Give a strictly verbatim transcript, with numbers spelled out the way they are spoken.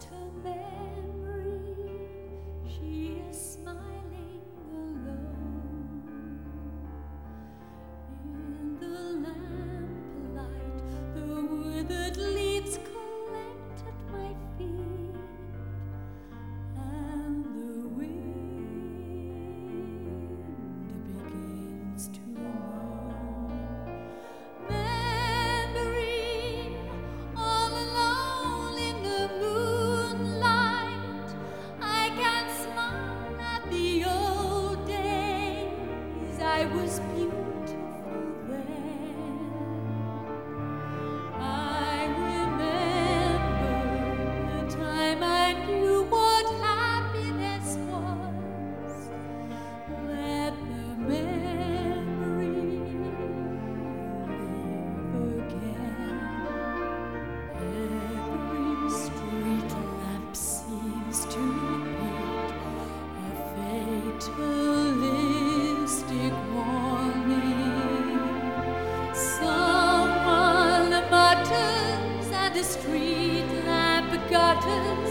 her memory. She is smiling alone in the lamplight. The withered leaves collect at my feet, and the wind begins to moan. Memory, all alone in the moonlight, I can smile at the old days. I was beautiful then. I remember the time I knew what happiness was. Let the memory live again. Every street lamp seems to repeat a fatalistic warning. Someone mutters and the street lamp gutters